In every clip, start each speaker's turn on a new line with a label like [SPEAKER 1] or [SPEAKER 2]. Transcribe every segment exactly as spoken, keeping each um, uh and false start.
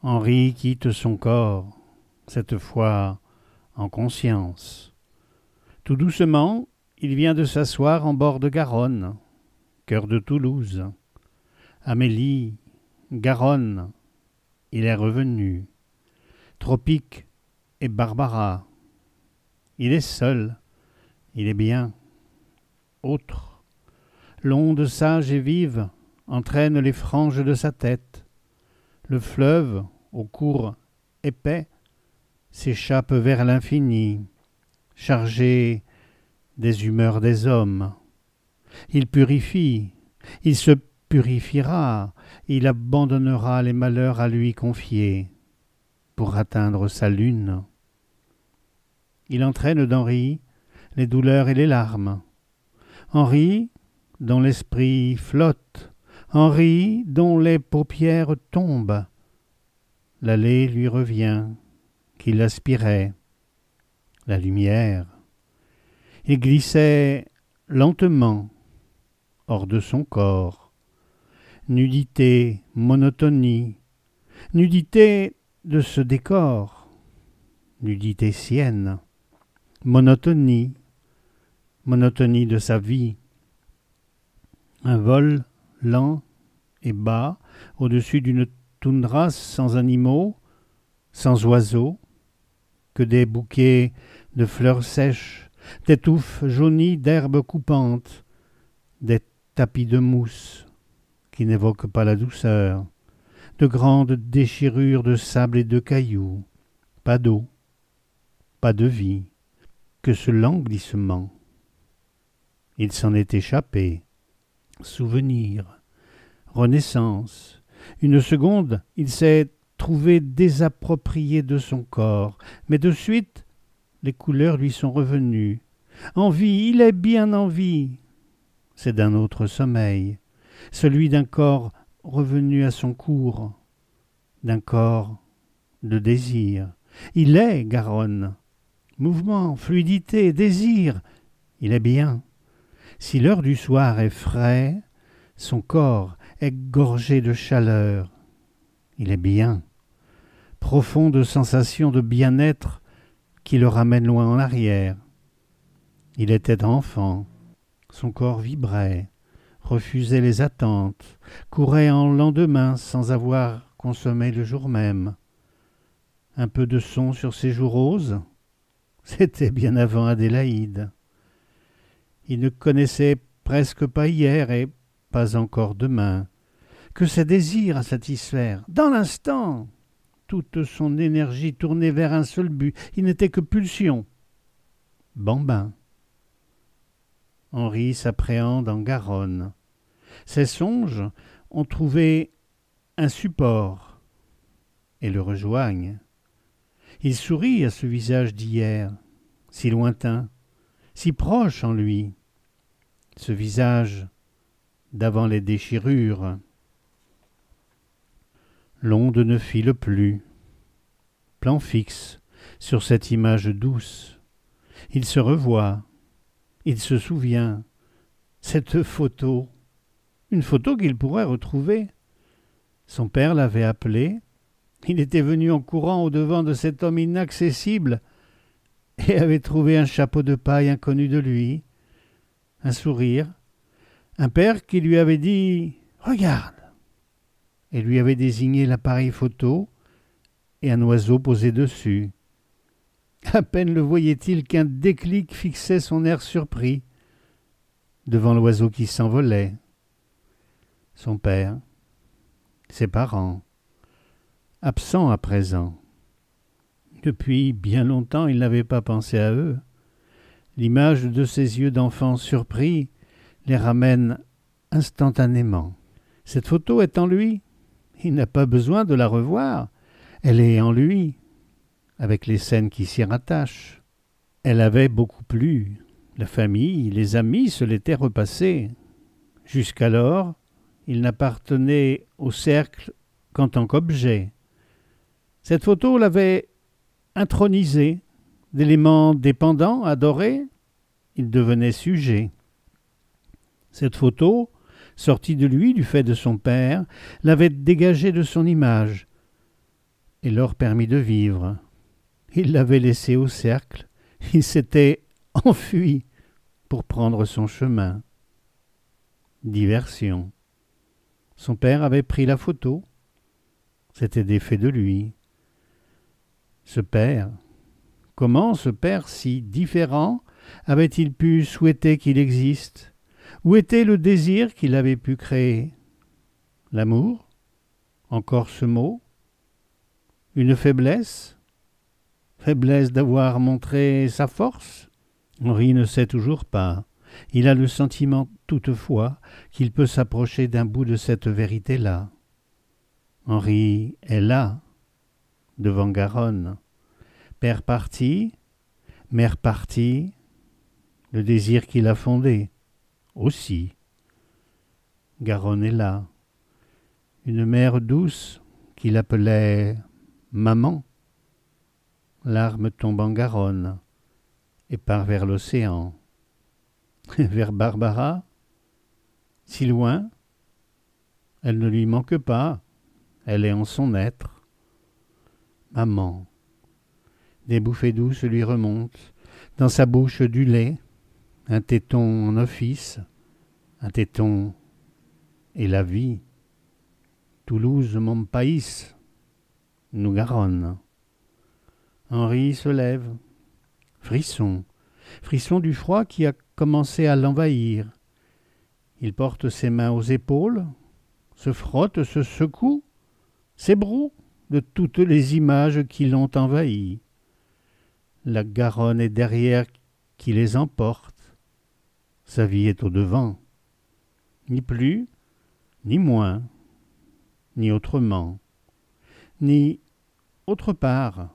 [SPEAKER 1] Henri quitte son corps, cette fois en conscience. Tout doucement, il vient de s'asseoir en bord de Garonne, cœur de Toulouse. Amélie, Garonne, il est revenu. Tropique et Barbara. Il est seul, il est bien. Autre. L'onde sage et vive entraîne les franges de sa tête. Le fleuve, au cours épais, s'échappe vers l'infini, chargé des humeurs des hommes. Il purifie, il se purifiera, il abandonnera les malheurs à lui confiés pour atteindre sa lune. Il entraîne d'Henri les douleurs et les larmes. Henri, dont l'esprit flotte, Henri, dont les paupières tombent. L'allée lui revient, qu'il aspirait, la lumière. Il glissait lentement hors de son corps. Nudité, monotonie, nudité de ce décor, nudité sienne, monotonie, monotonie de sa vie. Un vol lent et bas au-dessus d'une toundra sans animaux, sans oiseaux, que des bouquets de fleurs sèches, des touffes jaunies d'herbes coupantes, des tapis de mousse qui n'évoquent pas la douceur, de grandes déchirures de sable et de cailloux, pas d'eau, pas de vie, que ce lent glissement. Il s'en est échappé. Souvenir, renaissance. Une seconde, il s'est trouvé désapproprié de son corps, mais de suite, les couleurs lui sont revenues. En vie, il est bien en vie. C'est d'un autre sommeil, celui d'un corps revenu à son cours, d'un corps de désir. Il est Garonne. Mouvement, fluidité, désir. Il est bien. Si l'heure du soir est frais, son corps est gorgé de chaleur. Il est bien. Profonde sensation de bien-être qui le ramène loin en arrière. Il était enfant. Son corps vibrait, refusait les attentes, courait en lendemain sans avoir consommé le jour même. Un peu de son sur ses joues roses, c'était bien avant Adélaïde. Il ne connaissait presque pas hier et pas encore demain, que ses désirs à satisfaire, dans l'instant, toute son énergie tournée vers un seul but, il n'était que pulsion. Bambin. Henri s'appréhende en Garonne. Ses songes ont trouvé un support et le rejoignent. Il sourit à ce visage d'hier, si lointain, si proche en lui, ce visage d'avant les déchirures. L'onde ne file plus. Plan fixe sur cette image douce. Il se revoit. Il se souvient. Cette photo, une photo qu'il pourrait retrouver. Son père l'avait appelé. Il était venu en courant au-devant de cet homme inaccessible et avait trouvé un chapeau de paille inconnu de lui, un sourire, un père qui lui avait dit « Regarde !» et lui avait désigné l'appareil photo et un oiseau posé dessus. À peine le voyait-il qu'un déclic fixait son air surpris devant l'oiseau qui s'envolait. Son père, ses parents, absents à présent. Depuis bien longtemps, il n'avait pas pensé à eux. L'image de ses yeux d'enfant surpris les ramène instantanément. Cette photo est en lui. Il n'a pas besoin de la revoir. Elle est en lui, avec les scènes qui s'y rattachent. Elle avait beaucoup plu. La famille, les amis se l'étaient repassée. Jusqu'alors, il n'appartenait au cercle qu'en tant qu'objet. Cette photo l'avait intronisé. D'éléments dépendants, adorés, il devenait sujet. Cette photo, sortie de lui du fait de son père, l'avait dégagé de son image. et leur permis de vivre. Il l'avait laissé au cercle, il s'était enfui pour prendre son chemin. Diversion. Son père avait pris la photo. C'était défait de lui. Ce père, comment ce père si différent avait-il pu souhaiter qu'il existe? Où était le désir qu'il avait pu créer? L'amour? Encore ce mot? Une faiblesse? Faiblesse d'avoir montré sa force? Henri ne sait toujours pas. Il a le sentiment toutefois qu'il peut s'approcher d'un bout de cette vérité-là. Henri est là, devant Garonne. Père parti, mère partie, le désir qu'il a fondé, aussi. Garonne est là, une mère douce qu'il appelait maman. Larmes tombent en Garonne et part vers l'océan. Vers Barbara, si loin, elle ne lui manque pas, elle est en son être. Maman, des bouffées douces lui remontent, dans sa bouche du lait, un téton en office, un téton et la vie. Toulouse, mon pays, nous Garonne. Henri se lève, frisson, frisson du froid qui a commencé à l'envahir. Il porte ses mains aux épaules, se frotte, se secoue, s'ébroue de toutes les images qui l'ont envahi. La Garonne est derrière qui les emporte. Sa vie est au devant. Ni plus, ni moins, ni autrement, ni autre part,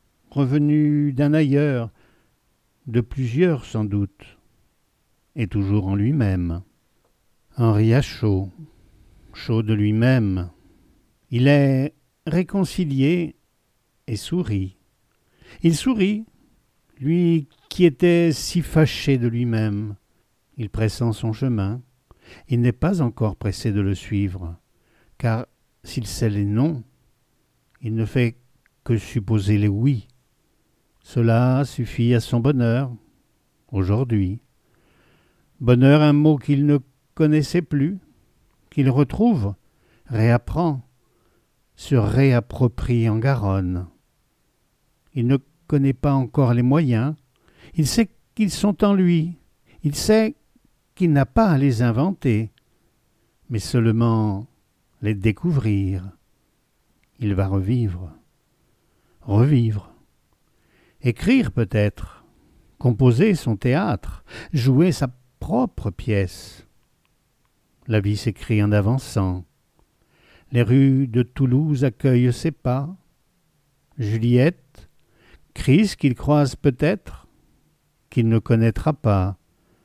[SPEAKER 1] revenu d'un ailleurs, de plusieurs sans doute, et toujours en lui-même. Henri a chaud, chaud de lui-même. Il est réconcilié et sourit. Il sourit, lui qui était si fâché de lui-même. Il pressent son chemin. Il n'est pas encore pressé de le suivre, car s'il sait les non, il ne fait que supposer les oui. Cela suffit à son bonheur, aujourd'hui. Bonheur, un mot qu'il ne connaissait plus, qu'il retrouve, réapprend, se réapproprie en Garonne. Il ne connaît pas encore les moyens, il sait qu'ils sont en lui, il sait qu'il n'a pas à les inventer, mais seulement les découvrir. Il va revivre, revivre, écrire peut-être, composer son théâtre, jouer sa propre pièce. La vie s'écrit en avançant. Les rues de Toulouse accueillent ses pas. Juliette, Chris qu'il croise peut-être, qu'il ne connaîtra pas.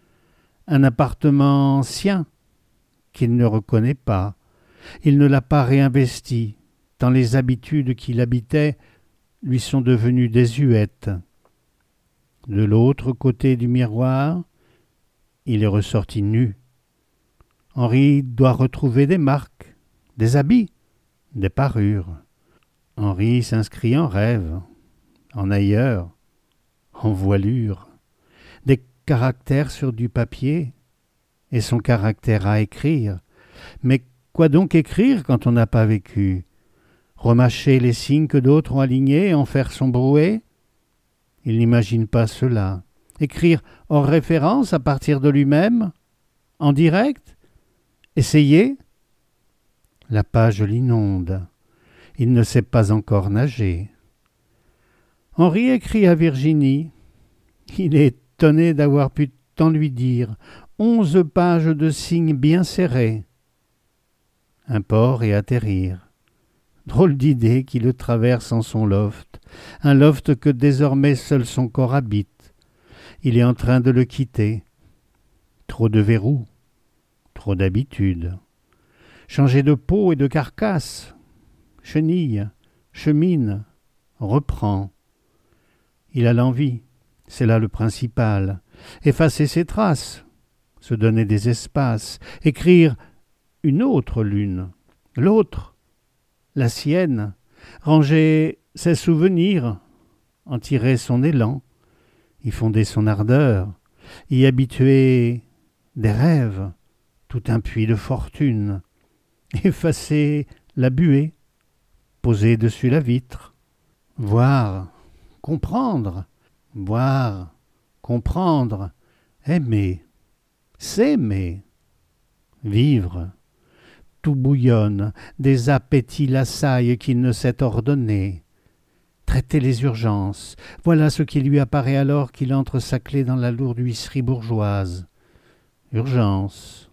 [SPEAKER 1] Un appartement sien qu'il ne reconnaît pas. Il ne l'a pas réinvesti, tant les habitudes qu'il habitait lui sont devenues désuètes. De l'autre côté du miroir, il est ressorti nu. Henri doit retrouver des marques, des habits, des parures. Henri s'inscrit en rêve, en ailleurs, en voilure, des caractères sur du papier, et son caractère à écrire. Mais quoi donc écrire quand on n'a pas vécu? Remâcher les signes que d'autres ont alignés et en faire son brouet? Il n'imagine pas cela. Écrire hors référence à partir de lui-même? En direct? Essayer? La page l'inonde. Il ne sait pas encore nager. Henri écrit à Virginie. Il est étonné d'avoir pu tant lui dire. Onze pages de signes bien serrés. Un port et atterrir. Drôle d'idée qui le traverse en son loft. Un loft que désormais seul son corps habite. Il est en train de le quitter. Trop de verrous. Trop d'habitude. Changer de peau et de carcasse. Chenille, chemine, reprend. Il a l'envie, c'est là le principal. Effacer ses traces, se donner des espaces, écrire une autre lune, l'autre, la sienne, ranger ses souvenirs en tiraient son élan, y fonder son ardeur, y habituer des rêves, tout un puits de fortune, effacer la buée, poser dessus la vitre, voir, comprendre, voir, comprendre, aimer, s'aimer, vivre. Tout bouillonne, des appétits l'assaillent qu'il ne sait ordonner. Traiter les urgences, voilà ce qui lui apparaît alors qu'il entre sa clé dans la lourde huisserie bourgeoise. Urgence,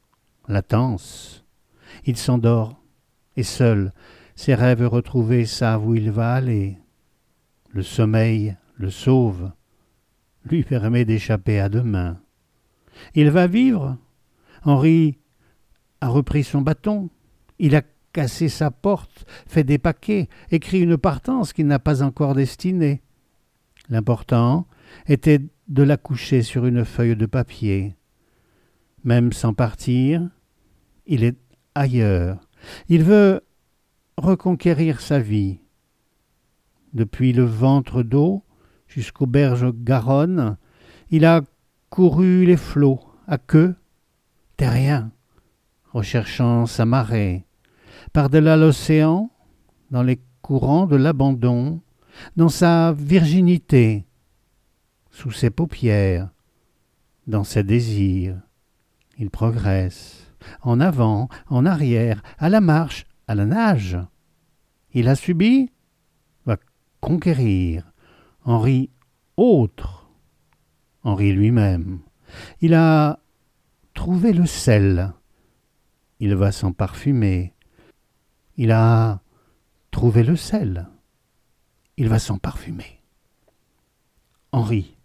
[SPEAKER 1] latence, il s'endort, et seul, ses rêves retrouvés savent où il va aller. Le sommeil le sauve, lui permet d'échapper à demain. Il va vivre. Henri a repris son bâton. Il a cassé sa porte, fait des paquets, écrit une partance qu'il n'a pas encore destinée. L'important était de la coucher sur une feuille de papier. Même sans partir, il est ailleurs. Il veut reconquérir sa vie. Depuis le ventre d'eau jusqu'aux berges Garonne, il a couru les flots à queue, terrien, recherchant sa marée. Par-delà l'océan, dans les courants de l'abandon, dans sa virginité, sous ses paupières, dans ses désirs, il progresse, en avant, en arrière, à la marche, à la nage. Il a subi, va conquérir. Henri autre, Henri lui-même. Il a trouvé le sel. Il va s'en parfumer. Il a trouvé le sel. Il va s'en parfumer. Henri.